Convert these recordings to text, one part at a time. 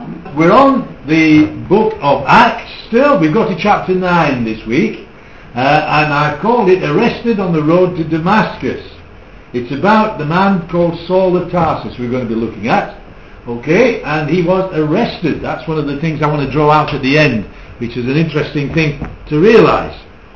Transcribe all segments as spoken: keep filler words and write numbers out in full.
We're on the book of Acts still. We've got to chapter nine this week, uh, and I've called it Arrested on the Road to Damascus. It's about the man called Saul of Tarsus we're going to be looking at. Okay, and he was arrested. That's one of the things I want to draw out at the end, which is an interesting thing to realise.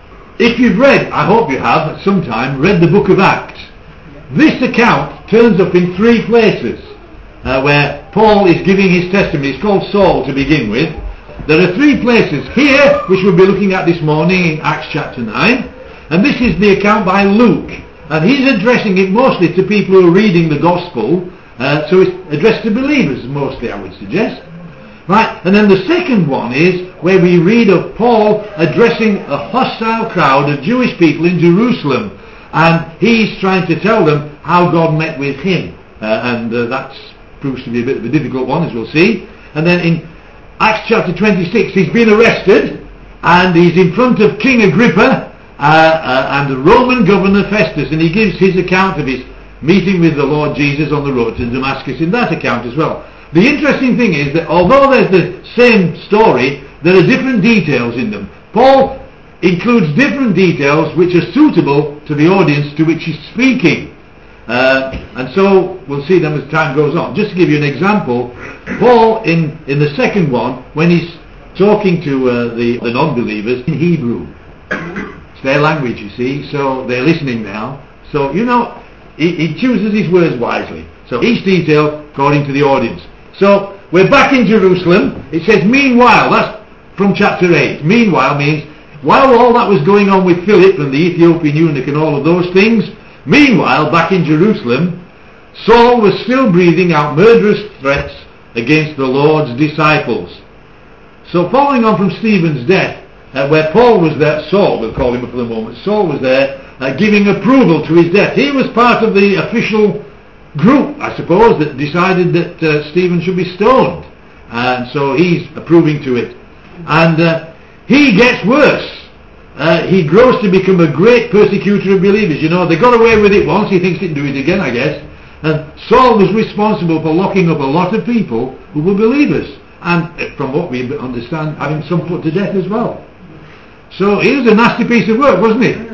If you've read, I hope you have at some time, read the book of Acts, this account turns up in three places uh, where Paul is giving his testimony. It's called Saul to begin with. There are three places here which we'll be looking at this morning in Acts chapter nine, and this is the account by Luke, and he's addressing it mostly to people who are reading the gospel, uh, so it's addressed to believers mostly, I would suggest. Right, and then the second one is where we read of Paul addressing a hostile crowd of Jewish people in Jerusalem, and he's trying to tell them how God met with him, uh, and uh, that proves to be a bit of a difficult one, as we'll see. And then in Acts chapter twenty-six, he's been arrested, and he's in front of King Agrippa uh, uh, and the Roman governor Festus, and he gives his account of his meeting with the Lord Jesus on the road to Damascus in that account as well. The interesting thing is that although there's the same story, there are different details in them. Paul includes different details which are suitable to the audience to which he's speaking. Uh, and so we'll see them as time goes on. Just to give you an example, Paul in, in the second one, when he's talking to uh, the, the non-believers in Hebrew, it's their language, you see, so they're listening now. So, you know, he, he chooses his words wisely. So each detail according to the audience. So we're back in Jerusalem. It says meanwhile, that's from chapter eight. Meanwhile means while all that was going on with Philip and the Ethiopian eunuch and all of those things, meanwhile back in Jerusalem, Saul was still breathing out murderous threats against the Lord's disciples. So following on from Stephen's death, uh, where Paul was there, Saul, we'll call him for the moment, Saul was there uh, giving approval to his death. He was part of the official group, I suppose, that decided that uh, Stephen should be stoned, and so he's approving to it, and uh, he gets worse. Uh, he grows to become a great persecutor of believers. You know, they got away with it once, he thinks he can do it again, I guess, and Saul was responsible for locking up a lot of people who were believers, and uh, from what we understand, having some put to death as well. So he was a nasty piece of work, wasn't he?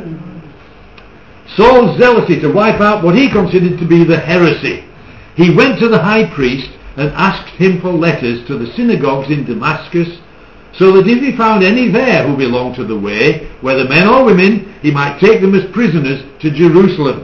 Saul's zealousy to wipe out what he considered to be the heresy. He went to the high priest and asked him for letters to the synagogues in Damascus, so that if he found any there who belonged to the way, whether men or women, he might take them as prisoners to Jerusalem.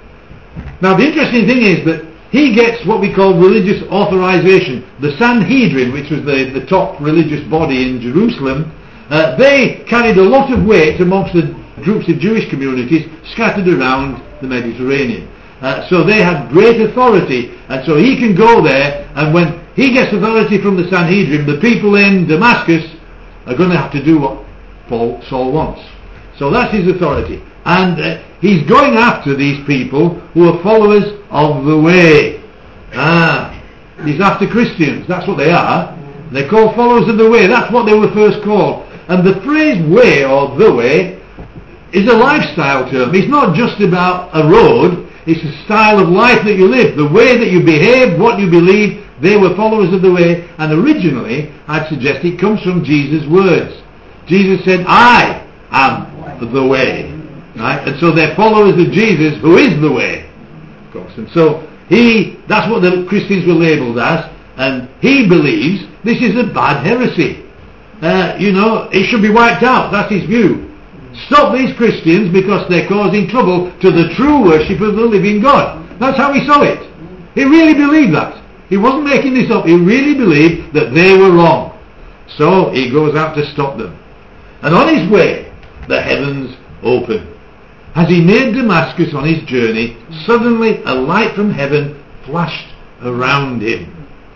Now the interesting thing is that he gets what we call religious authorization. The Sanhedrin, which was the, the top religious body in Jerusalem, uh, they carried a lot of weight amongst the groups of Jewish communities scattered around the Mediterranean. Uh, so they had great authority, and so he can go there, and when he gets authority from the Sanhedrin, the people in Damascus are going to have to do what Paul, Saul wants. So that's his authority. And uh, he's going after these people who are followers of the way. Ah, he's after Christians, that's what they are. They're called followers of the way, that's what they were first called. And the phrase way or the way is a lifestyle term. It's not just about a road, it's a style of life that you live, the way that you behave, what you believe. They were followers of the way, and originally I'd suggest it comes from Jesus' words. Jesus said, I am the way, right? And so they're followers of Jesus, who is the way, of course. And so he, that's what the Christians were labelled as, and he believes this is a bad heresy. Uh, you know, it should be wiped out, that's his view. Stop these Christians because they're causing trouble to the true worship of the living God. That's how he saw it. He really believed that. He wasn't making this up. He really believed that they were wrong. So he goes out to stop them. And on his way, the heavens open. As he neared Damascus on his journey, suddenly a light from heaven flashed around him.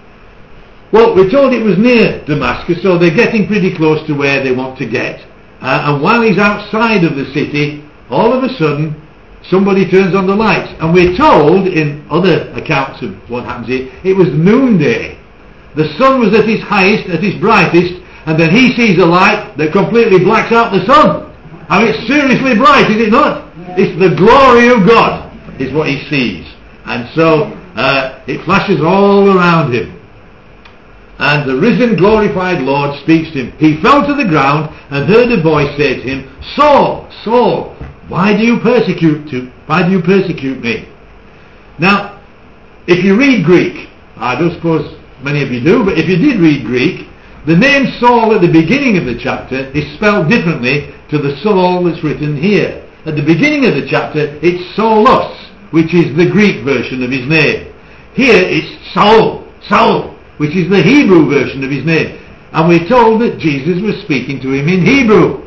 Well, we're told it was near Damascus, so they're getting pretty close to where they want to get. Uh, and while he's outside of the city, all of a sudden, somebody turns on the lights. And we're told, in other accounts of what happens here, it was noonday. The sun was at its highest, at its brightest, and then he sees a light that completely blacks out the sun. I mean, it's seriously bright, is it not? It's the glory of God, is what he sees. And so, uh, it flashes all around him. and the risen, glorified Lord speaks to him. He fell to the ground and heard a voice say to him, Saul, Saul, why do you persecute to, why do you persecute me? Now, if you read Greek, I don't suppose many of you do, but if you did read Greek, the name Saul at the beginning of the chapter is spelled differently to the Saul that's written here. At the beginning of the chapter, it's Saulus, which is the Greek version of his name. Here it's Saul, Saul, which is the Hebrew version of his name. And we're told that Jesus was speaking to him in Hebrew.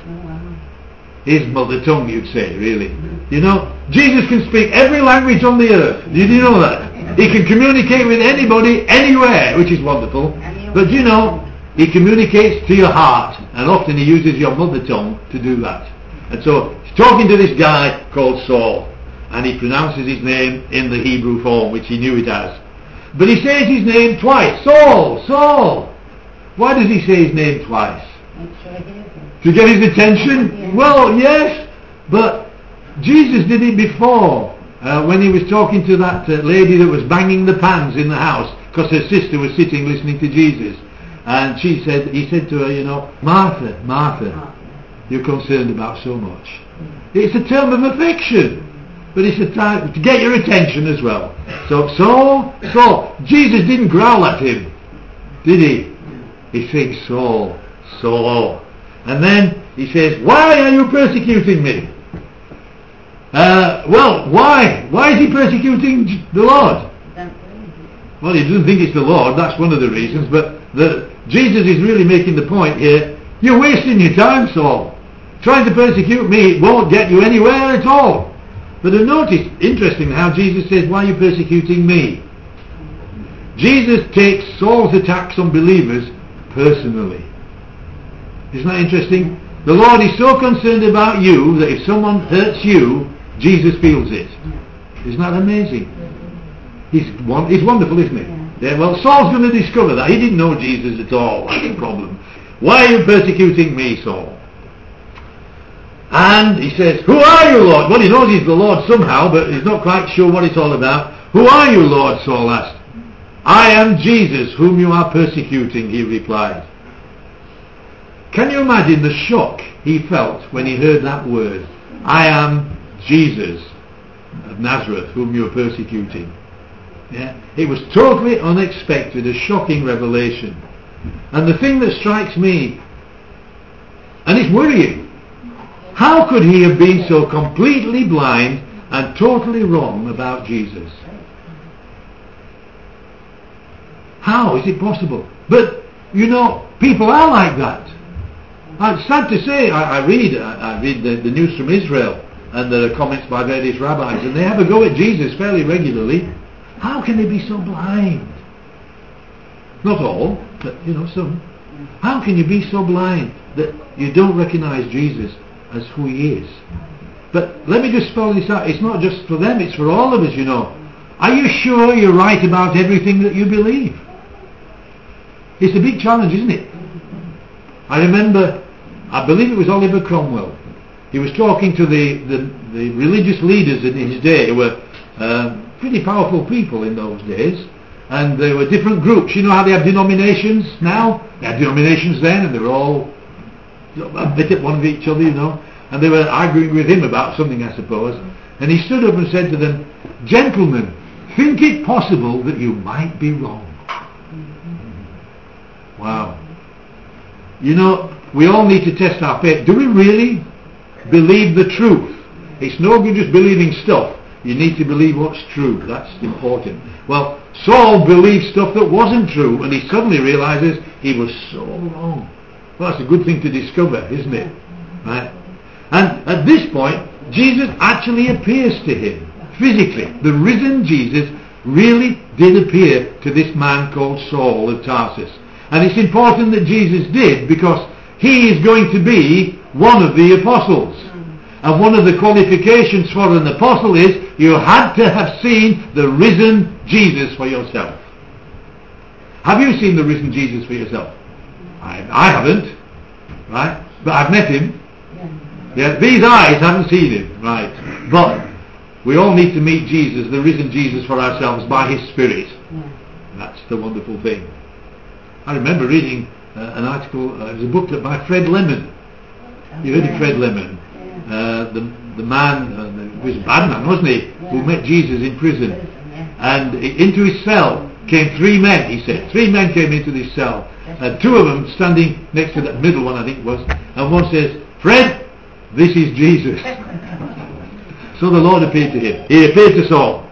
His mother tongue, you'd say, really. You know, Jesus can speak every language on the earth. Did you know that? He can communicate with anybody, anywhere, which is wonderful. But you know, he communicates to your heart, and often he uses your mother tongue to do that. And so, he's talking to this guy called Saul, and he pronounces his name in the Hebrew form, which he knew it as. But he says his name twice. Saul, Saul. Why does he say his name twice? To get his attention? Well, yes, but Jesus did it before, uh, when he was talking to that uh, lady that was banging the pans in the house, because her sister was sitting listening to Jesus. And she said, he said to her, you know, Martha, Martha, you're concerned about so much. It's a term of affection, but it's a time to get your attention as well. So, Saul, Saul, Jesus didn't growl at him, did he? He said, Saul, Saul. And then he says, why are you persecuting me? Uh, well, why? Why is he persecuting the Lord? Well, he doesn't think it's the Lord, that's one of the reasons, but the, Jesus is really making the point here, you're wasting your time, Saul. Trying to persecute me won't get you anywhere at all. But notice, interesting how Jesus says, why are you persecuting me? Jesus takes Saul's attacks on believers personally. Isn't that interesting? The Lord is so concerned about you that if someone hurts you, Jesus feels it. Isn't that amazing? He's, one, he's wonderful, isn't he? Yeah, well, Saul's going to discover that. He didn't know Jesus at all. That's the problem. Why are you persecuting me, Saul? And he says, who are you, Lord? Well, he knows he's the Lord somehow, but he's not quite sure what it's all about. Who are you, Lord? Saul asked. I am Jesus, whom you are persecuting, he replied. Can you imagine the shock he felt when he heard that word? I am Jesus of Nazareth, whom you are persecuting. Yeah? It was totally unexpected, a shocking revelation. And the thing that strikes me, and it's worrying, how could he have been so completely blind and totally wrong about Jesus? How is it possible? But, you know, people are like that. It's sad to say, I, I read I, I read the, the news from Israel, and there are comments by various rabbis, and they have a go at Jesus fairly regularly. How can they be so blind? Not all, but, you know, some. How can you be so blind that you don't recognize Jesus as who he is? But let me just spell this out. It's not just for them, it's for all of us, you know. Are you sure you're right about everything that you believe? It's a big challenge, isn't it? I remember, I believe it was Oliver Cromwell. He was talking to the, the, the religious leaders in his day, who were um, pretty powerful people in those days. And there were different groups. You know how they have denominations now? They had denominations then, and they were all a bit at one of each other, you know. And they were arguing with him about something, I suppose. And he stood up and said to them, gentlemen, think it possible that you might be wrong. Wow. You know, we all need to test our faith. Do we really believe the truth? It's no good just believing stuff. You need to believe what's true. That's important. Well, Saul believed stuff that wasn't true, and he suddenly realizes he was so wrong. Well, that's a good thing to discover, isn't it? Right? And at this point, Jesus actually appears to him physically. The risen Jesus really did appear to this man called Saul of Tarsus. And it's important that Jesus did, because he is going to be one of the apostles. And one of the qualifications for an apostle is you had to have seen the risen Jesus for yourself. Have you seen the risen Jesus for yourself? I, I haven't, right? But I've met him. Yeah, these eyes haven't seen him, right? But we all need to meet Jesus, the risen Jesus, for ourselves by his Spirit. That's the wonderful thing. I remember reading uh, an article, uh, it was a booklet by Fred Lemon. You heard of Fred Lemon? Uh, the the man, uh, the, was a bad man, wasn't he? Who met Jesus in prison. And into his cell came three men, he said. Three men came into this cell. Uh, two of them standing next to that middle one, I think it was. And one says, "Fred, this is Jesus." So the Lord appeared to him. He appeared to Saul.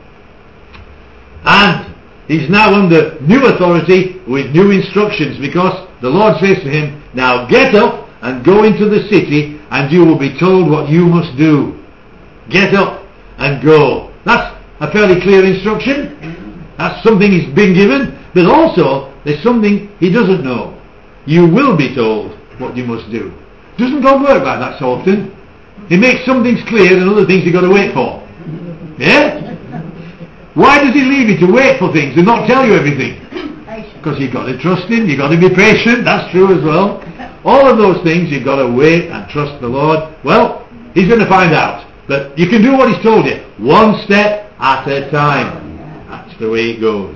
And he's now under new authority with new instructions, because the Lord says to him, "Now get up and go into the city, and you will be told what you must do." Get up and go. That's a fairly clear instruction. That's something he's been given, but also there's something he doesn't know. You will be told what you must do. Doesn't God work like that so often? He makes some things clear and other things you've got to wait for. Yeah? Why does he leave you to wait for things and not tell you everything? Because you've got to trust him, you've got to be patient, that's true as well. All of those things you've got to wait and trust the Lord. Well, he's going to find out. But you can do what he's told you. One step at a time. That's the way it goes.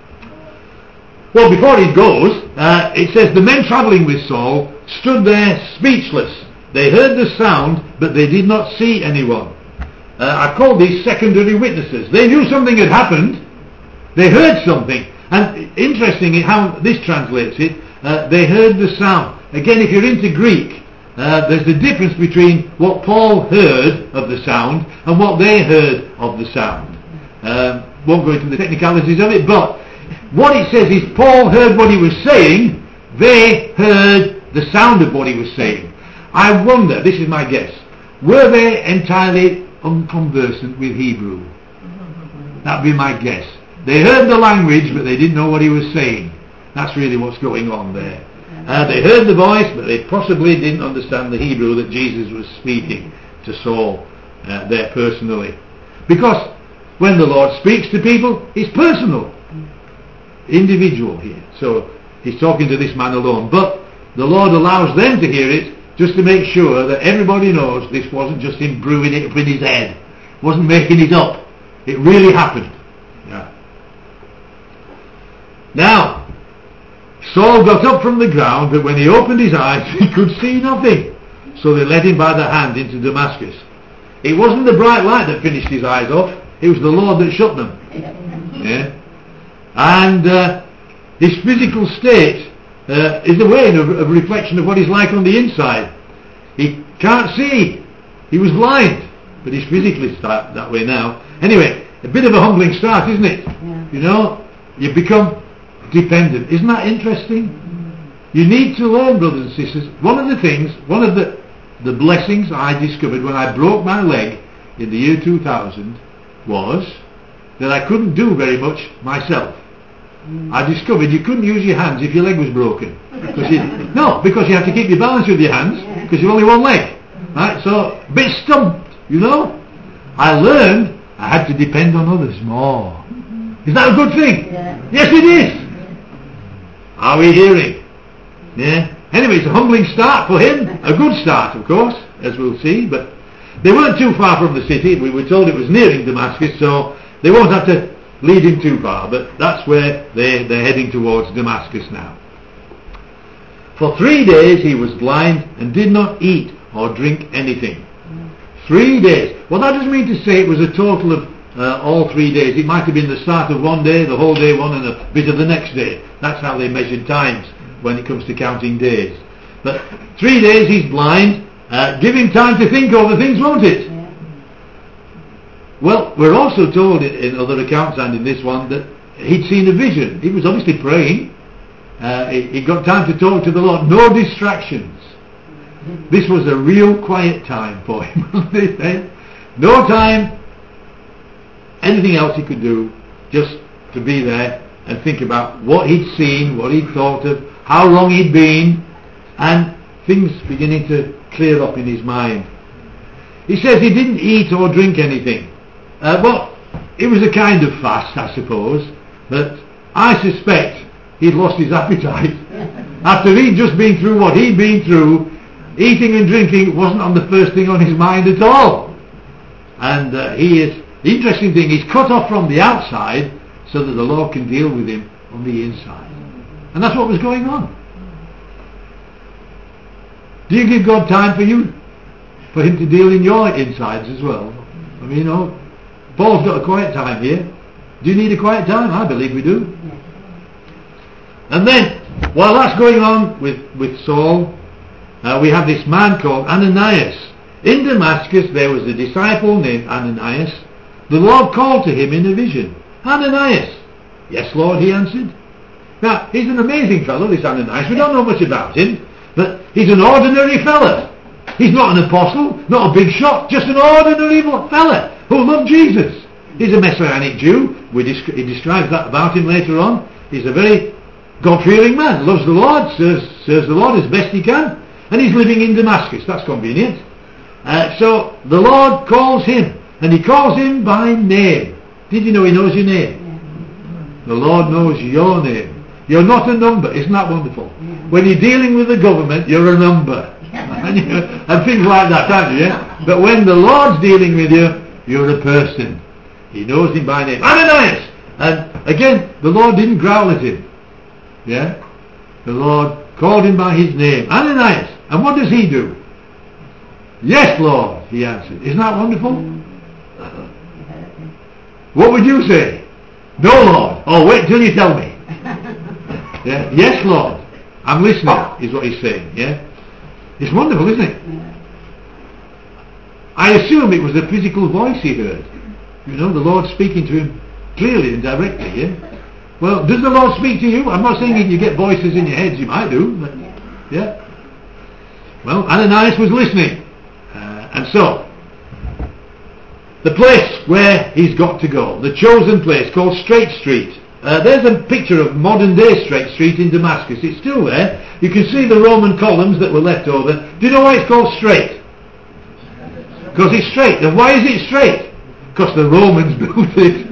Well, before he goes, uh, it says, the men travelling with Saul stood there speechless. They heard the sound, but they did not see anyone. Uh, I call these secondary witnesses. They knew something had happened. They heard something. And interesting how this translates it, uh, they heard the sound. Again, if you're into Greek, uh, there's the difference between what Paul heard of the sound and what they heard of the sound. Um, won't go into the technicalities of it, but what it says is Paul heard what he was saying, they heard the sound of what he was saying. I wonder, this is my guess, were they entirely unconversant with Hebrew? That'd be my guess. They heard the language, but they didn't know what he was saying. That's really what's going on there. Uh, they heard the voice, but they possibly didn't understand the Hebrew that Jesus was speaking to Saul uh, there personally. Because when the Lord speaks to people, it's personal, individual here. So he's talking to this man alone, but the Lord allows them to hear it just to make sure that everybody knows this wasn't just him brewing it up in his head, wasn't making it up. It really happened. Yeah. Now, Saul got up from the ground, but when he opened his eyes he could see nothing. So they led him by the hand into Damascus. It wasn't the bright light that finished his eyes off, it was the Lord that shut them. Yeah. And uh, his physical state uh, is a way of a reflection of what he's like on the inside. He can't see. He was blind, but he's physically that, that way now. Anyway, a bit of a humbling start, isn't it? Yeah. You know, you become dependent. Isn't that interesting? Mm. You need to learn, brothers and sisters. One of the things, one of the the blessings I discovered when I broke my leg in the year two thousand was that I couldn't do very much myself. Mm. I discovered you couldn't use your hands if your leg was broken. Because you, no, because you have to keep your balance with your hands because you've only one leg. Right? So, a bit stumped, you know. I learned I had to depend on others more. Is that a good thing? Yeah. Yes, it is. Are we hearing? Yeah. Anyway, it's a humbling start for him. A good start, of course, as we'll see. But they weren't too far from the city. We were told it was nearing Damascus, so they won't have to lead him too far. But that's where they, they're heading towards Damascus now. For three days he was blind and did not eat or drink anything. Three days. Well, that doesn't mean to say it was a total of Uh, all three days. It might have been the start of one day, the whole day one, and a bit of the next day. That's how they measured times when it comes to counting days. But three days he's blind. Uh, give him time to think over things, won't it? Yeah. Well, we're also told in, in other accounts and in this one that he'd seen a vision. He was obviously praying. Uh, he, he got time to talk to the Lord. No distractions. This was a real quiet time for him, wasn't it? Eh? No time anything else he could do, just to be there and think about what he'd seen, what he'd thought of, how long he'd been, and things beginning to clear up in his mind. He says he didn't eat or drink anything. Uh, well, it was a kind of fast, I suppose, but I suspect he'd lost his appetite. After he'd just been through what he'd been through, eating and drinking wasn't on the first thing on his mind at all. And uh, he is The interesting thing, he's cut off from the outside so that the Lord can deal with him on the inside. And that's what was going on. Do you give God time for you? For him to deal in your insides as well? I mean, you know, Paul's got a quiet time here. Do you need a quiet time? I believe we do. And then, while that's going on with, with Saul, uh, we have this man called Ananias. In Damascus there was a disciple named Ananias. The Lord called to him in a vision, Ananias. Yes, Lord, he answered. Now, he's an amazing fellow, this Ananias. We don't know much about him, but he's an ordinary fellow. He's not an apostle, not a big shot, just an ordinary fella who loved Jesus. He's a Messianic Jew. We desc- he describes that about him later on. He's a very God-fearing man, loves the Lord, serves, serves the Lord as best he can, and he's living in Damascus. That's convenient. Uh, so the Lord calls him, and he calls him by name. Did you know he knows your name? The Lord knows your name. You're not a number. Isn't that wonderful? When you're dealing with the government, you're a number. and, you, and things like that, aren't you? Yeah? But when the Lord's dealing with you, you're a person. He knows him by name. Ananias! And again, the Lord didn't growl at him. Yeah? The Lord called him by his name. Ananias! And what does he do? Yes, Lord, he answered. Isn't that wonderful? What would you say? No, Lord. Oh, wait till you tell me. Yeah? Yes, Lord. I'm listening, is what he's saying. Yeah? It's wonderful, isn't it? I assume it was a physical voice he heard. You know, the Lord speaking to him clearly and directly. Yeah? Well, does the Lord speak to you? I'm not saying if you get voices in your heads, you might do. But, yeah? Well, Ananias was listening. Uh, and so, the place where he's got to go, the chosen place called Straight Street. Uh, there's a picture of modern day Straight Street in Damascus. It's still there. You can see the Roman columns that were left over. Do you know why it's called straight? Because it's straight. And why is it straight? Because the Romans built it.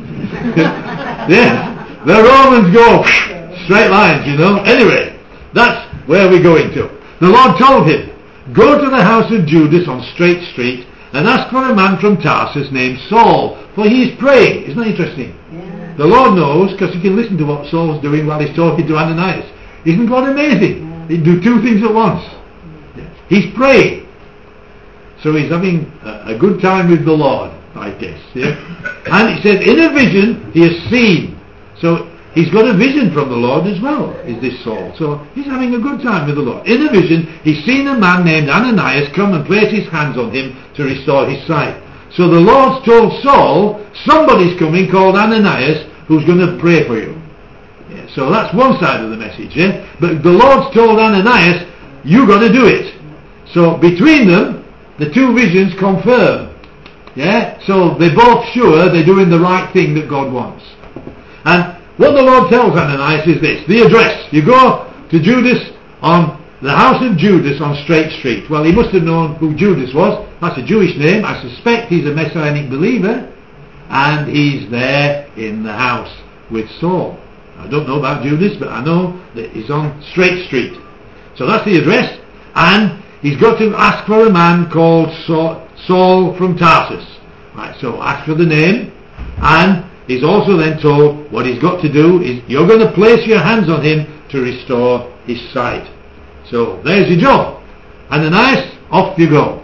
Yeah. The Romans go straight lines, you know. Anyway, that's where we're going to. The Lord told him, go to the house of Judas on Straight Street and ask for a man from Tarsus named Saul, for he is praying. Isn't that interesting? Yeah. The Lord knows, because he can listen to what Saul's doing while he's talking to Ananias. Isn't God amazing? Yeah. He can do two things at once. Yeah. He's praying. So he's having a, a good time with the Lord, I guess. Yeah? And he says, in a vision, he has seen. So he's got a vision from the Lord as well, is this Saul. So he's having a good time with the Lord. In a vision, he's seen a man named Ananias come and place his hands on him to restore his sight. So the Lord's told Saul, somebody's coming called Ananias who's going to pray for you. Yeah, so that's one side of the message. Yeah? But the Lord's told Ananias, you got to do it. So between them, the two visions confirm. Yeah? So they're both sure they're doing the right thing that God wants. And what the Lord tells Ananias is this, the address. You go to Judas on the house of Judas on Straight Street. Well, he must have known who Judas was. That's a Jewish name. I suspect he's a Messianic believer. And he's there in the house with Saul. I don't know about Judas, but I know that he's on Straight Street. So that's the address. And he's got to ask for a man called Saul from Tarsus. Right, so ask for the name. And he's also then told what he's got to do is you're going to place your hands on him to restore his sight. So there's your job. Ananias, off you go.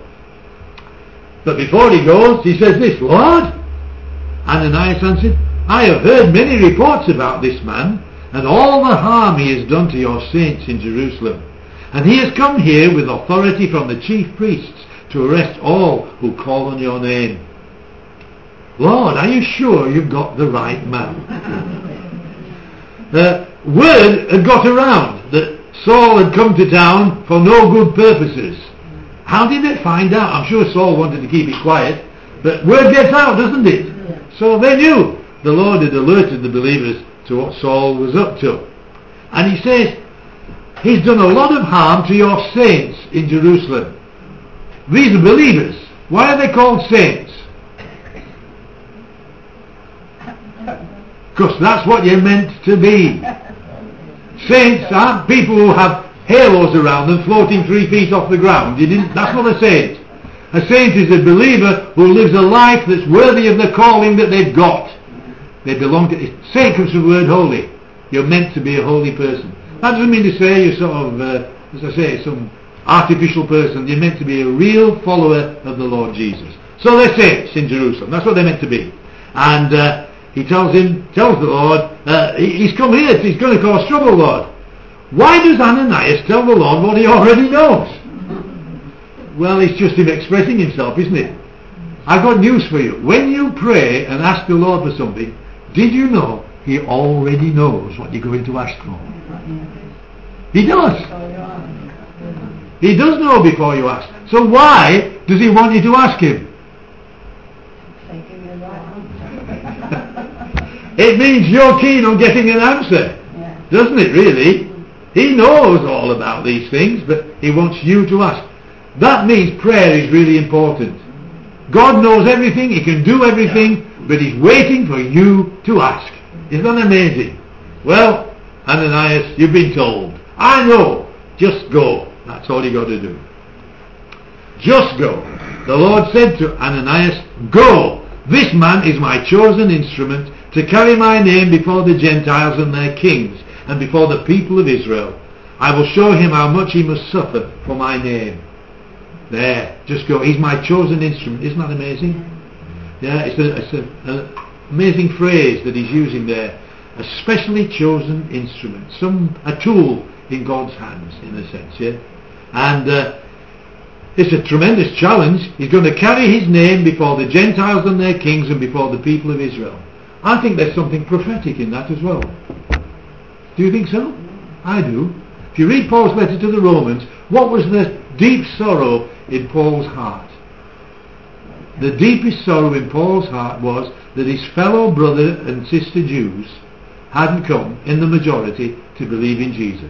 But before he goes, he says this, Lord? Ananias answered, I have heard many reports about this man and all the harm he has done to your saints in Jerusalem. And he has come here with authority from the chief priests to arrest all who call on your name. Lord, are you sure you've got the right man? uh, word had got around that Saul had come to town for no good purposes. How did they find out? I'm sure Saul wanted to keep it quiet, but word gets out, doesn't it? Yeah. So they knew the Lord had alerted the believers to what Saul was up to. And he says, he's done a lot of harm to your saints in Jerusalem. These are believers. Why are they called saints? Because that's what you're meant to be. Saints aren't people who have halos around them floating three feet off the ground. You didn't, that's not a saint. A saint is a believer who lives a life that's worthy of the calling that they've got. They belong to... Saint comes from the word holy. You're meant to be a holy person. That doesn't mean to say you're sort of, uh, as I say, some artificial person. You're meant to be a real follower of the Lord Jesus. So they're saints in Jerusalem. That's what they're meant to be. And uh, he tells him, tells the Lord, uh, he, he's come here, he's going to cause trouble, Lord. Why does Ananias tell the Lord what he already knows? Well, it's just him expressing himself, isn't it? I've got news for you. When you pray and ask the Lord for something, did you know he already knows what you're going to ask for? He does. He does know before you ask. So why does he want you to ask him? It means you're keen on getting an answer, doesn't it, really? He knows all about these things, but he wants you to ask. That means prayer is really important. God knows everything, he can do everything, but he's waiting for you to ask. Isn't that amazing? Well, Ananias, you've been told. I know. Just go. That's all you got to do. Just go. The Lord said to Ananias, go. This man is my chosen instrument to carry my name before the Gentiles and their kings, and before the people of Israel. I will show him how much he must suffer for my name. There, just go. He's my chosen instrument. Isn't that amazing? Yeah, it's a, it's a, an amazing phrase that he's using there. A specially chosen instrument, some a tool in God's hands, in a sense. Yeah, and uh, it's a tremendous challenge. He's going to carry his name before the Gentiles and their kings, and before the people of Israel. I think there's something prophetic in that as well. Do you think so? I do. If you read Paul's letter to the Romans, what was the deep sorrow in Paul's heart? The deepest sorrow in Paul's heart was that his fellow brother and sister Jews hadn't come in the majority to believe in Jesus.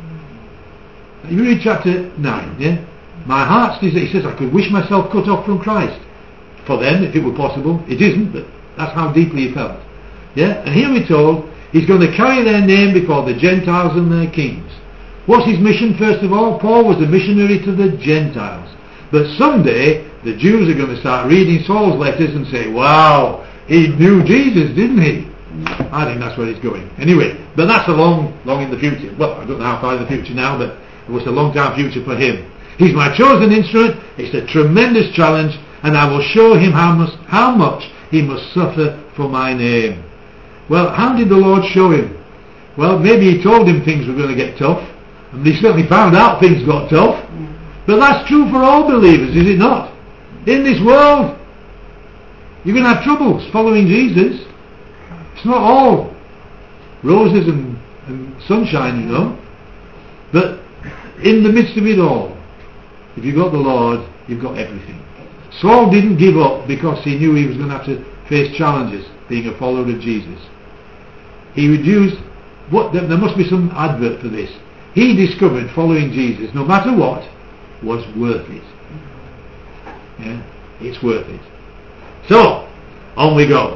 You read chapter nine, yeah? My heart's desire, he says, I could wish myself cut off from Christ. For them, if it were possible. It isn't, but that's how deeply he felt. Yeah? And here we're told, he's going to carry their name before the Gentiles and their kings. What's his mission, first of all? Paul was a missionary to the Gentiles. But someday, the Jews are going to start reading Saul's letters and say, wow, he knew Jesus, didn't he? I think that's where he's going. Anyway, but that's a long, long in the future. Well, I don't know how far in the future now, but it was a long time future for him. He's my chosen instrument. It's a tremendous challenge, and I will show him how much, how much he must suffer for my name. Well, how did the Lord show him? Well, maybe he told him things were going to get tough, and he certainly found out things got tough. But that's true for all believers, is it not? In this world, you're going to have troubles following Jesus. It's not all roses and, and sunshine, you know. But in the midst of it all, if you've got the Lord, you've got everything. Saul didn't give up because he knew he was going to have to face challenges being a follower of Jesus. He would use, what, there must be some advert for this. He discovered following Jesus, no matter what, was worth it. Yeah, it's worth it. So, on we go.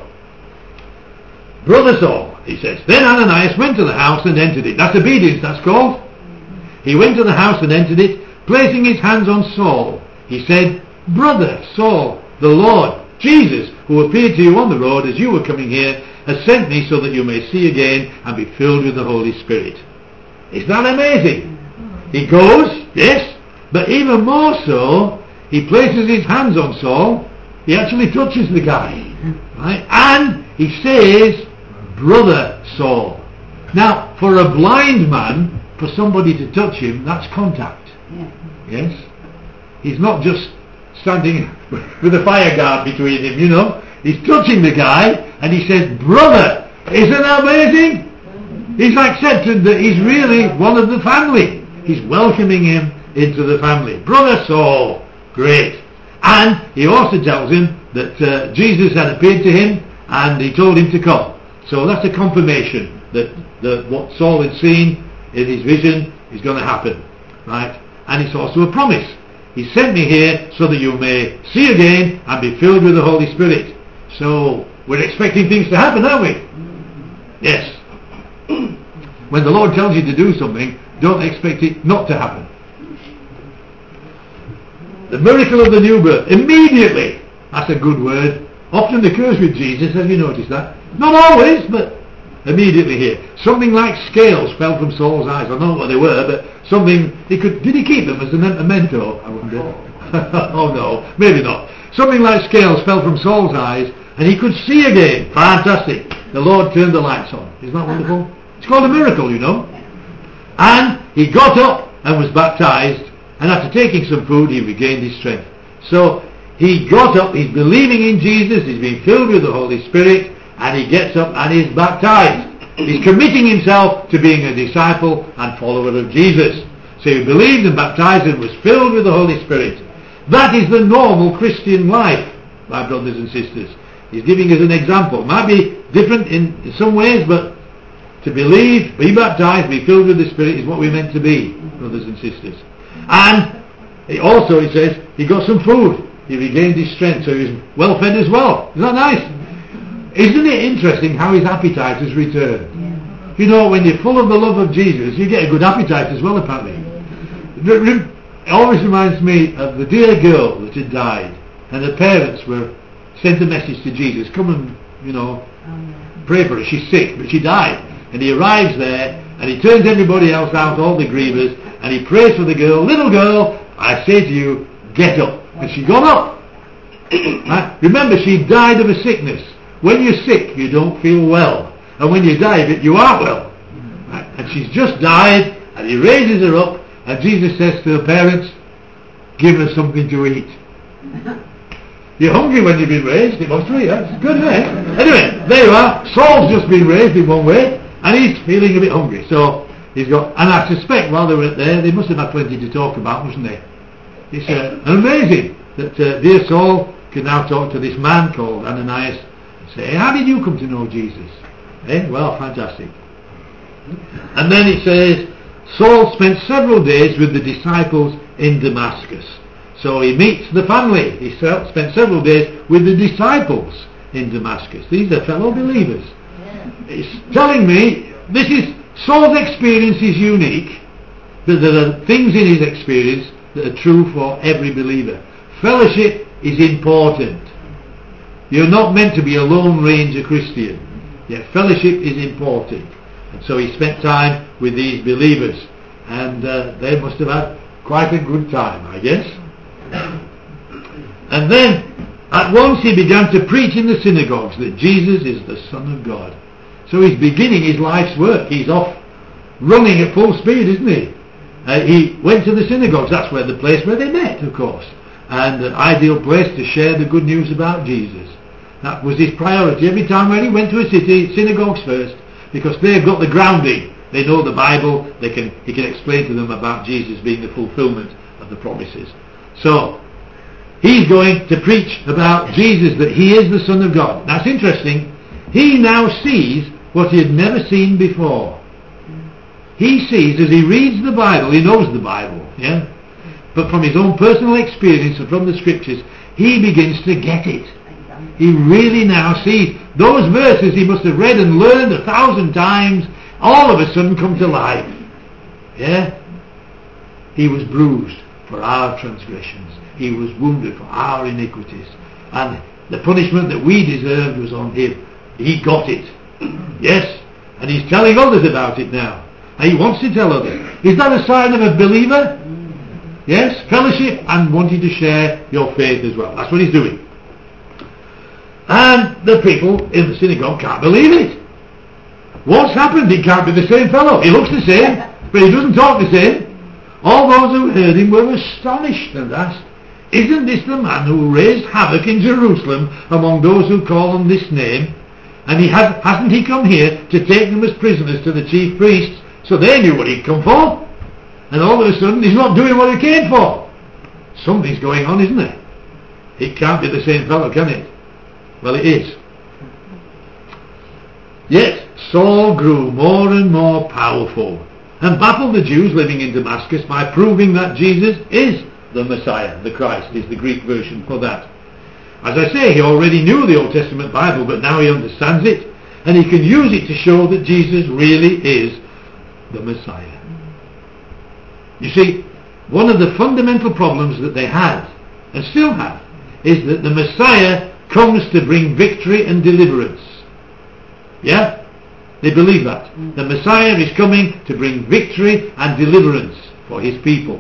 Brother Saul, he says, then Ananias went to the house and entered it. That's obedience, that's called. He went to the house and entered it, placing his hands on Saul. He said, Brother Saul, the Lord, Jesus, who appeared to you on the road as you were coming here, has sent me so that you may see again and be filled with the Holy Spirit. Isn't that amazing? He goes, yes, but even more so, he places his hands on Saul. He actually touches the guy, right? And he says, Brother Saul. Now, for a blind man, for somebody to touch him, that's contact. Yeah. Yes? He's not just standing with a fire guard between him, you know. He's touching the guy, and he says, Brother. Isn't that amazing? He's accepted that he's really one of the family. He's welcoming him into the family. Brother Saul. Great. And he also tells him that uh, Jesus had appeared to him, and he told him to come. So that's a confirmation that, that what Saul had seen in his vision is going to happen. Right? And it's also a promise. He sent me here so that you may see again and be filled with the Holy Spirit. So we're expecting things to happen, aren't we? Yes. When the Lord tells you to do something, don't expect it not to happen. The miracle of the new birth. Immediately. That's a good word. Often occurs with Jesus. Have you noticed that? Not always, but immediately here. Something like scales fell from Saul's eyes. I don't know what they were, but something, he could, did he keep them as a memento? I wonder. Oh no, maybe not. Something like scales fell from Saul's eyes and he could see again. Fantastic. The Lord turned the lights on. Isn't that wonderful? It's called a miracle, you know. And he got up and was baptized, and after taking some food he regained his strength. So he got up, he's believing in Jesus, he's been filled with the Holy Spirit, and he gets up and he's baptized. He's committing himself to being a disciple and follower of Jesus. So he believed and baptized and was filled with the Holy Spirit. That is the normal Christian life, my brothers and sisters. He's giving us an example. It might be different in, in some ways, but to believe, be baptized, be filled with the Spirit is what we're meant to be, brothers and sisters. And he also, he says, he got some food. He regained his strength, so he was well fed as well. Isn't that nice? Isn't it interesting how his appetite has returned? Yeah. You know, when you're full of the love of Jesus, you get a good appetite as well, apparently. It always reminds me of the dear girl that had died, and her parents were sent a message to Jesus, come and, you know, pray for her, she's sick, but she died. And he arrives there, and he turns everybody else out, all the grievers, and he prays for the girl, little girl, I say to you, get up. And she got up. Right? Remember, she died of a sickness. When you're sick, you don't feel well. And when you die of it, you are well. Right? And she's just died, and he raises her up, and Jesus says to her parents, give her something to eat. You're hungry when you've been raised, it must be, that's good, isn't it? Anyway, there you are. Saul's just been raised in one way, and he's feeling a bit hungry. So he's got, and I suspect while they were there, they must have had plenty to talk about, mustn't they? It's uh, amazing that uh, dear Saul can now talk to this man called Ananias and say, how did you come to know Jesus? Eh? Well, fantastic. And then it says, Saul spent several days with the disciples in Damascus. So he meets the family. He spent several days with the disciples in Damascus. These are fellow believers. It's telling me this is Saul's experience is unique, but there are things in his experience that are true for every believer. Fellowship is important. You're not meant to be a Lone Ranger Christian. Yeah, fellowship is important. And so he spent time with these believers, and uh, they must have had quite a good time, I guess. And then at once he began to preach in the synagogues that Jesus is the Son of God. So he's beginning his life's work. He's off running at full speed, isn't he? Uh, he went to the synagogues. That's where the place where they met, of course, and an ideal place to share the good news about Jesus. That was his priority. Every time when he went to a city, synagogues first, because they've got the grounding. They know the Bible. They can he can explain to them about Jesus being the fulfillment of the promises. So he's going to preach about Jesus, that he is the Son of God. That's interesting. He now sees what he had never seen before. He sees, as he reads the Bible, he knows the Bible, yeah? But from his own personal experience and from the Scriptures, he begins to get it. He really now sees those verses he must have read and learned a thousand times, all of a sudden come to life. Yeah? He was bruised for our transgressions. He was wounded for our iniquities. And the punishment that we deserved was on him. He got it. Yes? And he's telling others about it now. And he wants to tell others. Is that a sign of a believer? Yes? Fellowship and wanting to share your faith as well. That's what he's doing. And the people in the synagogue can't believe it. What's happened? He can't be the same fellow. He looks the same, but he doesn't talk the same. All those who heard him were astonished and asked, isn't this the man who raised havoc in Jerusalem among those who call on this name? And he has, hasn't he come here to take them as prisoners to the chief priests? So they knew what he'd come for. And all of a sudden he's not doing what he came for. Something's going on, isn't there? It can't be the same fellow, can it? Well, it is. Yet Saul grew more and more powerful and baffled the Jews living in Damascus by proving that Jesus is the Messiah. The Christ is the Greek version for that. As I say, he already knew the Old Testament Bible, but now he understands it, and he can use it to show that Jesus really is the Messiah. You see, one of the fundamental problems that they had, and still have, is that the Messiah comes to bring victory and deliverance. Yeah? They believe that. The Messiah is coming to bring victory and deliverance for his people.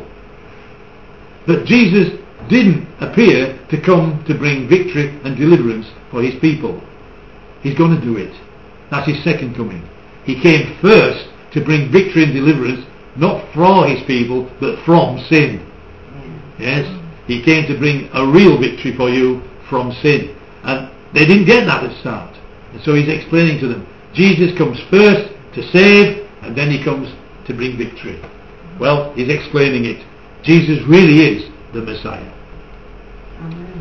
But Jesus didn't appear to come to bring victory and deliverance for his people. He's going to do it. That's his second coming. He came first to bring victory and deliverance, not for his people, but from sin. Yes? He came to bring a real victory for you from sin. And they didn't get that at the start. And so he's explaining to them, Jesus comes first to save, and then he comes to bring victory. Well, he's explaining it. Jesus really is the Messiah. Amen.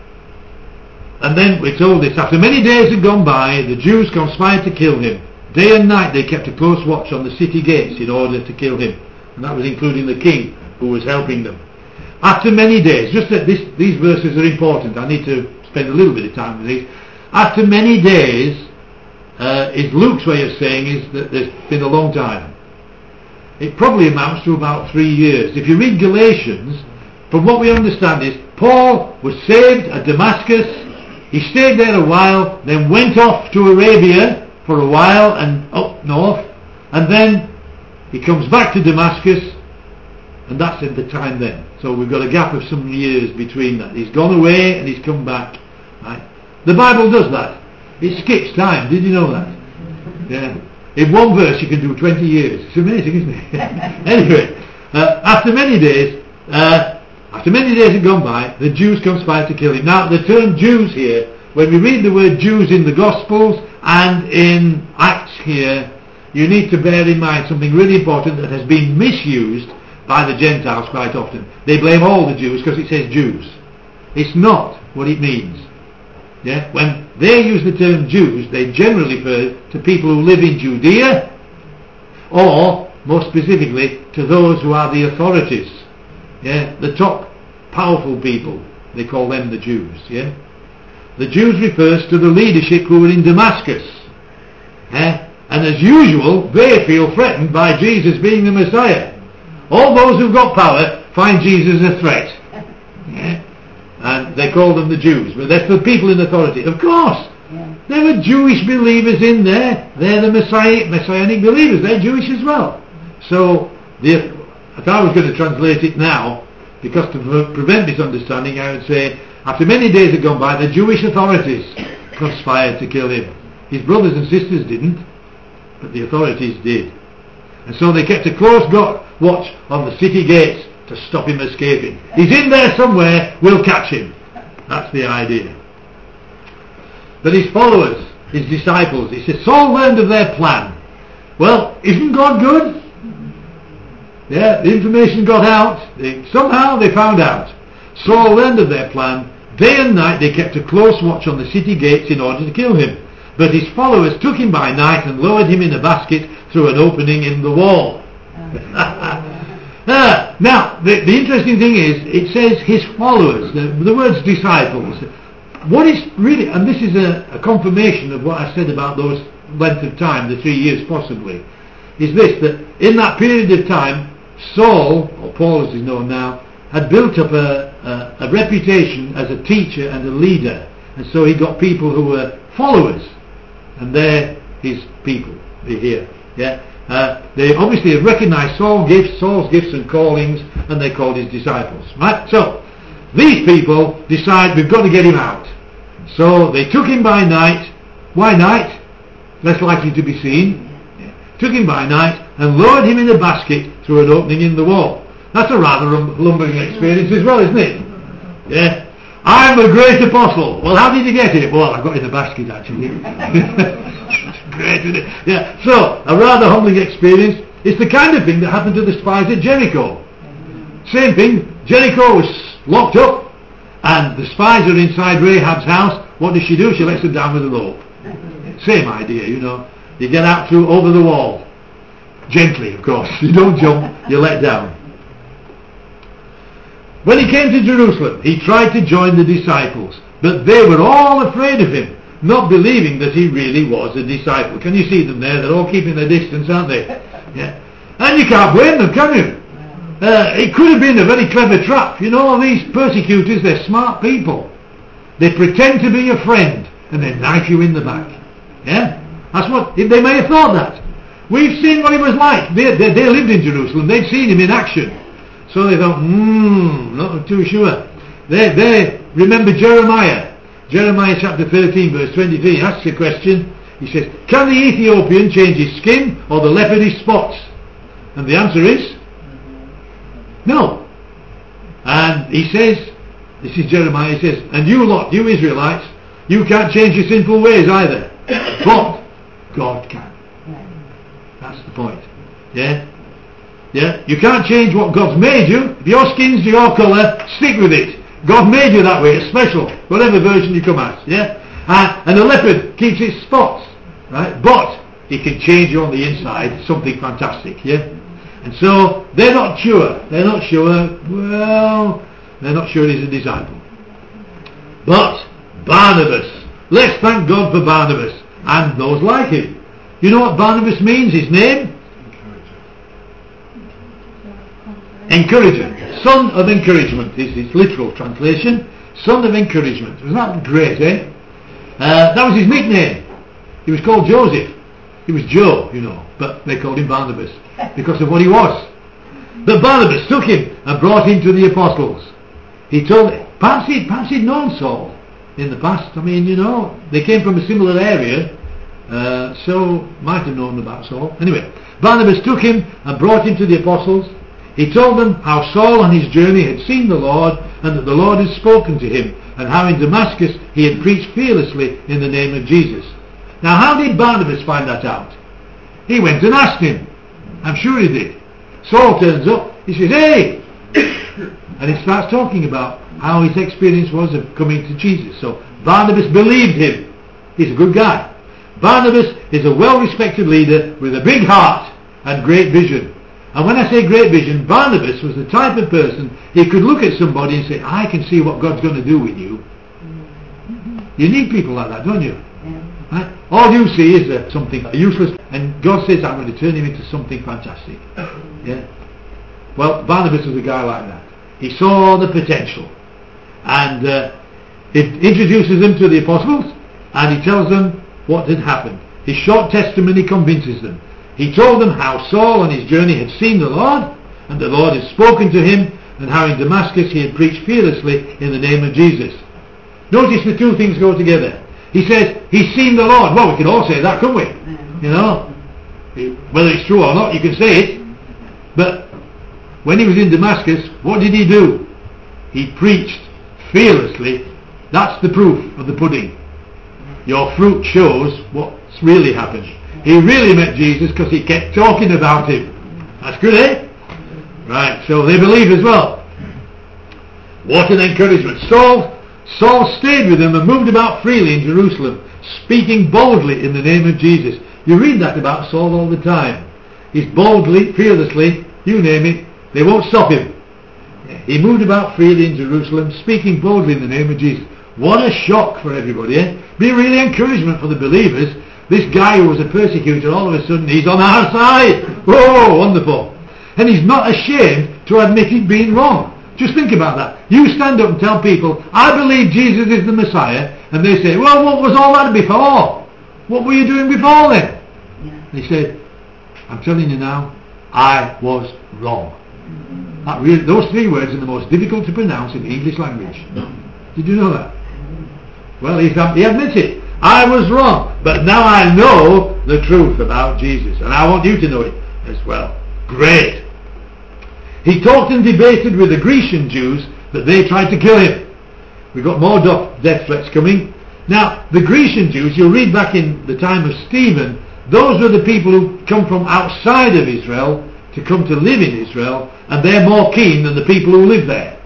And then we're told this, after many days had gone by, the Jews conspired to kill him. Day and night they kept a close watch on the city gates in order to kill him. And that was including the king who was helping them. After many days, just that this, these verses are important, I need to spend a little bit of time with these. After many days, uh, is Luke's way of saying is that there's been a long time. It probably amounts to about three years. If you read Galatians, from what we understand is, Paul was saved at Damascus, he stayed there a while, then went off to Arabia for a while and up north, and then he comes back to Damascus, and that's in the time then. So we've got a gap of some years between that. He's gone away and he's come back. Right? The Bible does that. It skips time. Did you know that? Yeah. In one verse you can do twenty years. It's amazing, isn't it? Anyway, uh, after many days, uh, after many days had gone by, the Jews conspired to kill him. Now, the term Jews here, when we read the word Jews in the Gospels and in Acts here, you need to bear in mind something really important that has been misused by the Gentiles quite often. They blame all the Jews because it says Jews. It's not what it means. Yeah? When they use the term Jews, they generally refer to people who live in Judea, or, more specifically, to those who are the authorities. Yeah? The top powerful people, they call them the Jews. Yeah? The Jews refers to the leadership who were in Damascus. Yeah? And as usual, they feel threatened by Jesus being the Messiah. All those who've got power find Jesus a threat. Yeah? And they call them the Jews. But that's the people in authority. Of course, yeah. There were Jewish believers in there. They're the Messiah, Messianic believers. They're Jewish as well. So, the, if I was going to translate it now, because to prevent misunderstanding, I would say, after many days had gone by, the Jewish authorities conspired to kill him. His brothers and sisters didn't, but the authorities did. And so they kept a close watch on the city gates to stop him escaping. He's in there somewhere, we'll catch him. That's the idea. But his followers, his disciples, he says, Saul learned of their plan. Well, isn't God good? Yeah, the information got out. They, somehow they found out. Saul learned of their plan. Day and night they kept a close watch on the city gates in order to kill him. But his followers took him by night and lowered him in a basket through an opening in the wall. ah, now, the, the interesting thing is, it says his followers, the, the word's disciples. What is really, and this is a, a confirmation of what I said about those length of time, the three years possibly, is this, that in that period of time, Saul, or Paul as he's known now, had built up a, a, a reputation as a teacher and a leader. And so he got people who were followers, and they're his people, they're here. Yeah, uh, they obviously have recognised Saul's gifts, Saul's gifts and callings, and they called his disciples. Right? So these people decide we've got to get him out. So they took him by night. Why night? Less likely to be seen. Yeah. Took him by night and lowered him in a basket through an opening in the wall. That's a rather lumbering experience as well, isn't it? Yeah. I'm a great apostle. Well, how did you get it? Well, I got in a basket actually. Great, isn't it? Yeah. So, a rather humbling experience. It's the kind of thing that happened to the spies at Jericho. Same thing. Jericho was locked up, and the spies are inside Rahab's house. What does she do? She lets them down with a rope. Same idea, you know. You get out through over the wall. Gently, of course. You don't jump, you're let down. When he came to Jerusalem, he tried to join the disciples, but they were all afraid of him, not believing that he really was a disciple. Can you see them there? They're all keeping their distance, aren't they? Yeah. And you can't blame them, can you? Uh, it could have been a very clever trap. You know, these persecutors, they're smart people. They pretend to be your friend, and they knife you in the back. Yeah? That's what they may have thought that. We've seen what he was like. They, they, they lived in Jerusalem. They'd seen him in action. So they thought, hmm, not too sure. They, they remember Jeremiah. Jeremiah chapter thirteen verse twenty-three asks a question. He says, can the Ethiopian change his skin or the leopard his spots? And the answer is no. And he says, this is Jeremiah, he says, and you lot, you Israelites, you can't change your sinful ways either. But God can. That's the point. Yeah? Yeah? You can't change what God's made you. If your skin's your colour, stick with it. God made you that way. It's special. Whatever version you come at. Yeah? And, and the leopard keeps its spots. Right? But he can change you on the inside. Something fantastic. Yeah? And so they're not sure. They're not sure. Well, they're not sure he's a disciple. But Barnabas. Let's thank God for Barnabas and those like him. You know what Barnabas means? His name? Encourager. Son of encouragement is his literal translation. Son of encouragement. Isn't that great, eh? Uh, that was his nickname. He was called Joseph. He was Joe, you know, but they called him Barnabas because of what he was. But Barnabas took him and brought him to the apostles. He told him, perhaps he'd, perhaps he'd known Saul in the past. I mean, you know, they came from a similar area, uh, so might have known about Saul. Anyway, Barnabas took him and brought him to the apostles. He told them how Saul on his journey had seen the Lord and that the Lord had spoken to him, and how in Damascus he had preached fearlessly in the name of Jesus. Now, how did Barnabas find that out? He went and asked him. I'm sure he did. Saul turns up. He says, hey! And he starts talking about how his experience was of coming to Jesus. So Barnabas believed him. He's a good guy. Barnabas is a well-respected leader with a big heart and great vision. And when I say great vision, Barnabas was the type of person he could look at somebody and say, I can see what God's going to do with you. You need people like that, don't you? Right? All you see is uh, something useless, and God says, I'm going to turn him into something fantastic. Yeah. Well, Barnabas was a guy like that. He saw the potential, and uh, it introduces them to the apostles, and he tells them what had happened. His short testimony convinces them. He told them how Saul on his journey had seen the Lord, and the Lord had spoken to him, and how in Damascus he had preached fearlessly in the name of Jesus. Notice the two things go together. He says, he's seen the Lord. Well, we can all say that, couldn't we? You know, whether it's true or not, you can say it. But when he was in Damascus, what did he do? He preached fearlessly. That's the proof of the pudding. Your fruit shows what's really happened. He really met Jesus because he kept talking about him. That's good, eh? Right, so they believe as well. What an encouragement. Saul Saul stayed with them and moved about freely in Jerusalem, speaking boldly in the name of Jesus. You read that about Saul all the time. He's boldly, fearlessly, you name it, they won't stop him. He moved about freely in Jerusalem, speaking boldly in the name of Jesus. What a shock for everybody, eh? Be a really encouragement for the believers. This guy who was a persecutor, all of a sudden he's on our side. Oh, wonderful. And he's not ashamed to admit he'd been wrong. Just think about that. You stand up and tell people, I believe Jesus is the Messiah, and they say, well, what was all that before? What were you doing before then? Yeah. They said, I'm telling you now, I was wrong. Mm-hmm. That really, those three words are the most difficult to pronounce in the English language. Did you know that? Well, he, he admits it. I was wrong, but now I know the truth about Jesus, and I want you to know it as well. Great. He talked and debated with the Grecian Jews that they tried to kill him. We've got more death threats coming. Now, the Grecian Jews, you'll read back in the time of Stephen, those were the people who come from outside of Israel to come to live in Israel, and they're more keen than the people who live there.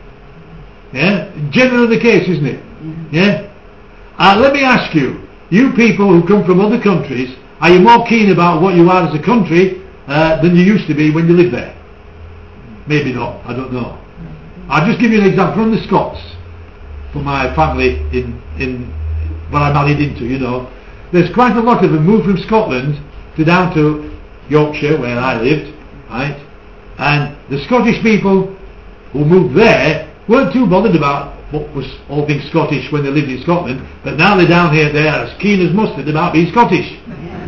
Yeah? Generally the case, isn't it? Yeah? Uh, let me ask you, you people who come from other countries, are you more keen about what you are as a country uh, than you used to be when you lived there? Maybe not, I don't know. I'll just give you an example from the Scots, from my family in, in what I married into, you know. There's quite a lot of them moved from Scotland to down to Yorkshire, where I lived, right? And the Scottish people who moved there weren't too bothered about what was all things Scottish when they lived in Scotland, but now they're down here, they're as keen as mustard about being Scottish.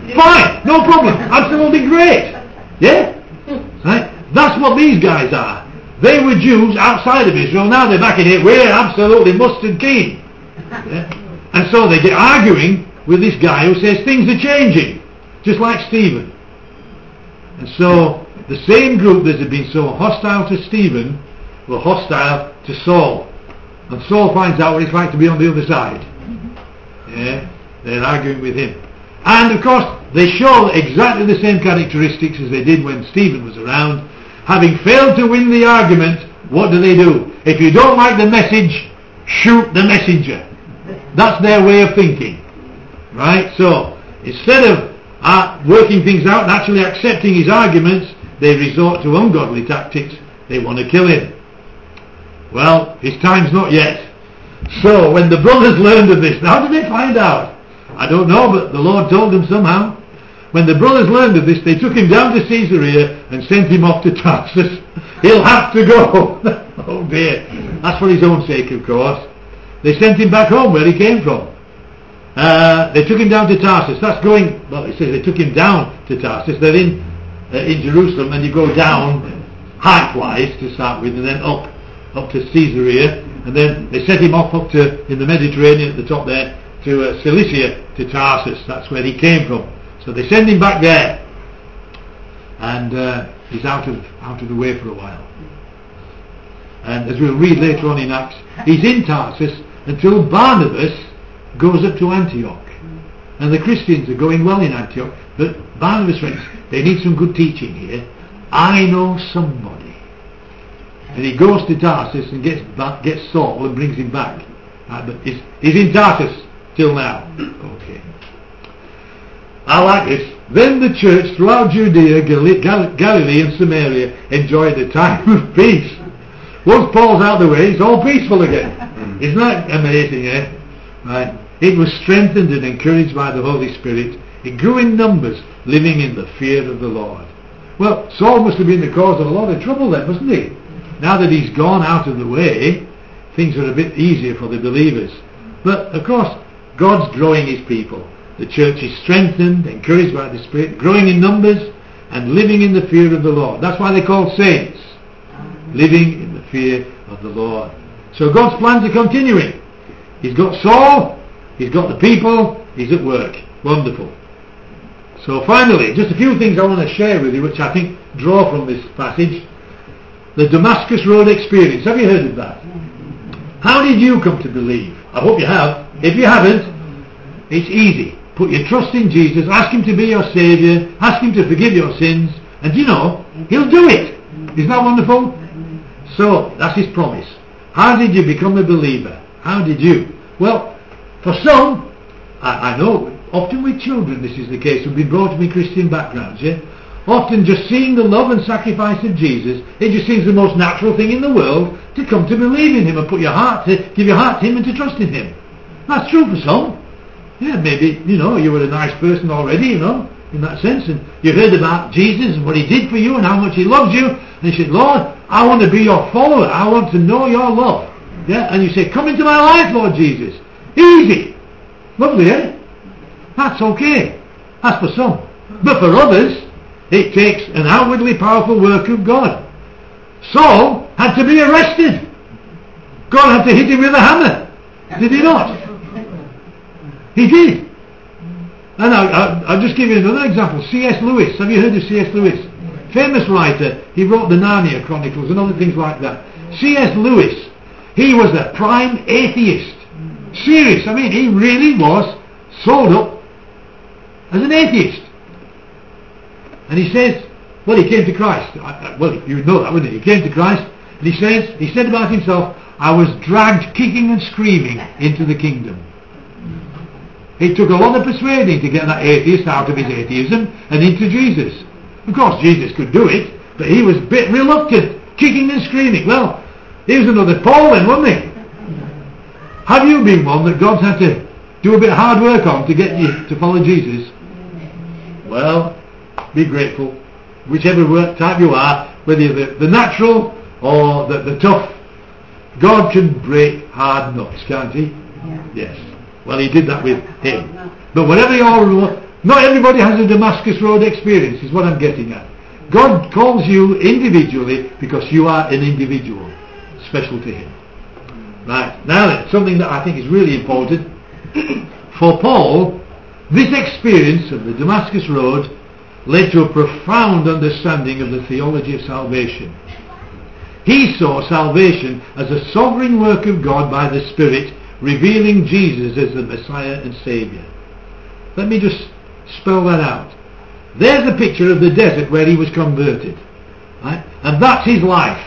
Fine, no problem, absolutely great. Yeah? Right? That's what these guys are. They were Jews outside of Israel, now they're back in here, we're absolutely mustard keen. Yeah? And so they get arguing with this guy who says things are changing, just like Stephen. And so the same group that had been so hostile to Stephen were hostile to Saul. And Saul finds out what it's like to be on the other side. Yeah? They're arguing with him. And of course they show exactly the same characteristics as they did when Stephen was around. Having failed to win the argument, what do they do? If you don't like the message, shoot the messenger. That's their way of thinking. Right? So instead of uh, working things out and actually accepting his arguments, they resort to ungodly tactics. They want to kill him. Well, his time's not yet. So when the brothers learned of this, how did they find out? I don't know, but the Lord told them somehow. When the brothers learned of this, they took him down to Caesarea and sent him off to Tarsus. He'll have to go. Oh dear. That's for his own sake, of course. They sent him back home where he came from. Uh, they took him down to Tarsus. That's going, well, it says they took him down to Tarsus. They're in, uh, in Jerusalem, and you go down height-wise to start with, and then up, up to Caesarea. And then they sent him off up to, in the Mediterranean at the top there, to uh, Cilicia, to Tarsus. That's where he came from. So they send him back there, and uh, he's out of out of the way for a while. And as we'll read later on in Acts, he's in Tarsus until Barnabas goes up to Antioch. And the Christians are going well in Antioch, but Barnabas went, they need some good teaching here. I know somebody. And he goes to Tarsus and gets back, gets Saul and brings him back. Uh, but he's, he's in Tarsus till now. Okay. I like this. Then the church throughout Judea, Gal- Gal- Galilee and Samaria enjoyed a time of peace. Once Paul's out of the way, it's all peaceful again. Isn't that amazing, eh? Right. It was strengthened and encouraged by the Holy Spirit. It grew in numbers, living in the fear of the Lord. Well, Saul must have been the cause of a lot of trouble then, mustn't he? Now that he's gone out of the way, things are a bit easier for the believers. But, of course, God's growing his people. The church is strengthened, encouraged by the Spirit, growing in numbers, and living in the fear of the Lord. That's why they're called saints. Living in the fear of the Lord. So God's plans are continuing. He's got Saul, he's got the people, he's at work. Wonderful. So finally, just a few things I want to share with you, which I think draw from this passage. The Damascus Road experience. Have you heard of that? How did you come to believe? I hope you have. If you haven't, it's easy. Put your trust in Jesus, ask him to be your Saviour, ask him to forgive your sins, and you know, he'll do it. Isn't that wonderful? So, that's his promise. How did you become a believer? How did you? Well, for some, I, I know, often with children this is the case, who've been brought up in Christian backgrounds, yeah? Often just seeing the love and sacrifice of Jesus, it just seems the most natural thing in the world to come to believe in him and put your heart to, give your heart to him and to trust in him. That's true for some. Yeah, maybe, you know, you were a nice person already, you know, in that sense, and you heard about Jesus and what he did for you and how much he loves you, and you said, Lord, I want to be your follower, I want to know your love. Yeah, and you say, come into my life, Lord Jesus. Easy. Lovely, eh? That's okay. That's for some. But for others, it takes an outwardly powerful work of God. Saul had to be arrested. God had to hit him with a hammer. Did he not? He did. And I, I, I'll just give you another example. C S Lewis. Have you heard of C S Lewis? Famous writer. He wrote the Narnia Chronicles and other things like that. C S Lewis, he was a prime atheist. Serious. I mean, he really was sold up as an atheist. And he says, well, he came to Christ. I, I, well, you would know that, wouldn't you? He came to Christ, and he says, he said about himself, I was dragged kicking and screaming into the kingdom. It took a lot of persuading to get that atheist out of his atheism and into Jesus. Of course, Jesus could do it, but he was a bit reluctant, kicking and screaming. Well, he was another Paul then, wasn't he? Have you been one that God's had to do a bit of hard work on to get you to follow Jesus? Well, be grateful. Whichever work type you are, whether you're the, the natural or the, the tough, God can break hard nuts, can't he? Yeah. Yes. Well, he did that with him. But whatever your Not everybody has a Damascus Road experience, is what I'm getting at. God calls you individually because you are an individual, special to Him. Right, now then, something that I think is really important. For Paul, this experience of the Damascus Road led to a profound understanding of the theology of salvation. He saw salvation as a sovereign work of God by the Spirit, revealing Jesus as the Messiah and Saviour. Let me just spell that out. There's a picture of the desert where he was converted. Right? And that's his life.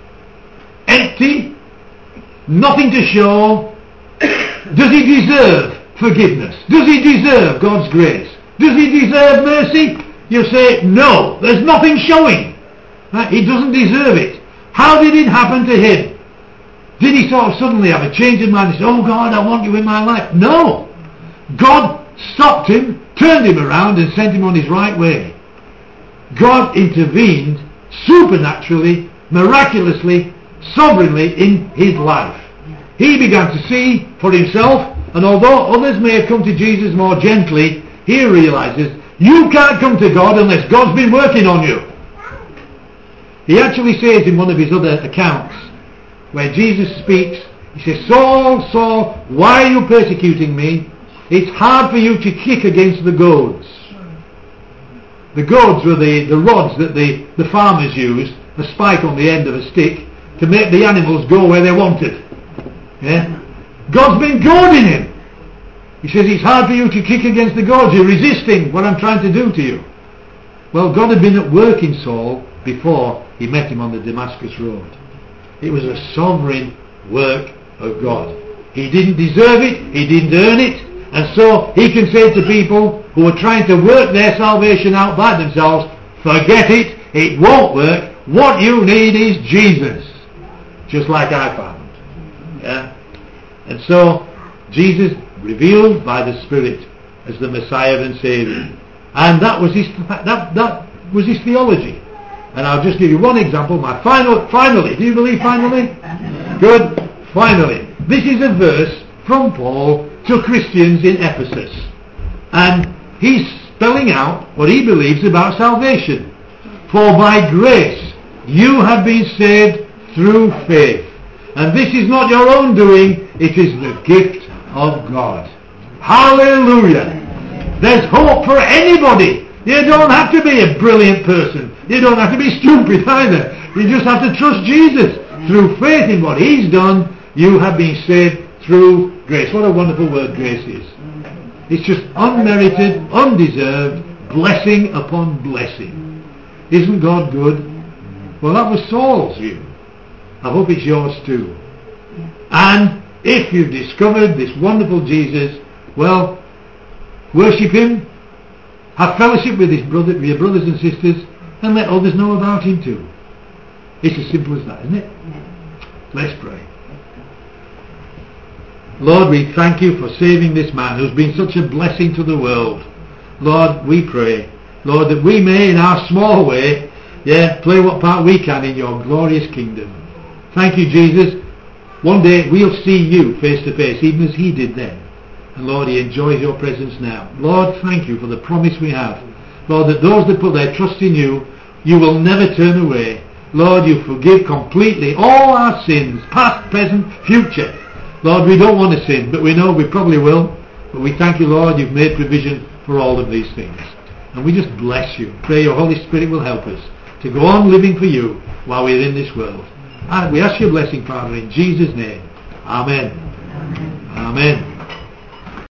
Empty, nothing to show. Does he deserve forgiveness? Does he deserve God's grace? Does he deserve mercy? You say, no, there's nothing showing. Right? He doesn't deserve it. How did it happen to him? Did he sort of suddenly have a change of mind and say, oh God, I want you in my life? No. God stopped him, turned him around and sent him on his right way. God intervened supernaturally, miraculously, sovereignly in his life. He began to see for himself, and although others may have come to Jesus more gently, he realizes you can't come to God unless God's been working on you. He actually says in one of his other accounts, where Jesus speaks, he says, Saul, Saul, why are you persecuting me? It's hard for you to kick against the goads. The goads were the, the rods that the, the farmers used, a spike on the end of a stick, to make the animals go where they wanted. Yeah? God's been goading him. He says, it's hard for you to kick against the goads. You're resisting what I'm trying to do to you. Well, God had been at work in Saul before he met him on the Damascus Road. It was a sovereign work of God. He didn't deserve it, he didn't earn it, and so he can say to people who are trying to work their salvation out by themselves, forget it, it won't work, what you need is Jesus. Just like I found. Yeah? And so Jesus revealed by the Spirit as the Messiah and Saviour. And that was his that, that was his theology. And I'll just give you one example. My final, finally, do you believe finally? Good. Finally, this is a verse from Paul to Christians in Ephesus. And he's spelling out what he believes about salvation. For by grace you have been saved through faith. And this is not your own doing, it is the gift of God. Hallelujah. There's hope for anybody. You don't have to be a brilliant person. You don't have to be stupid either. You just have to trust Jesus. Through faith in what he's done, you have been saved through grace. What a wonderful word grace is. It's just unmerited, undeserved blessing upon blessing. Isn't God good? Well, that was Saul's view. I hope it's yours too. And if you've discovered this wonderful Jesus, well, worship him, have fellowship with his brother, with your brothers and sisters, and let others know about him too. It's as simple as that, isn't it? Let's pray. Lord, we thank you for saving this man who's been such a blessing to the world. Lord, we pray, Lord, that we may in our small way, yeah, play what part we can in your glorious kingdom. Thank you, Jesus. One day we'll see you face to face, even as he did then. And Lord, he enjoys your presence now. Lord, thank you for the promise we have. Lord, that those that put their trust in you, you will never turn away. Lord, you forgive completely all our sins, past, present, future. Lord, we don't want to sin, but we know we probably will. But we thank you, Lord, you've made provision for all of these things. And we just bless you. Pray your Holy Spirit will help us to go on living for you while we're in this world. And we ask your blessing, Father, in Jesus' name. Amen. Amen. Amen.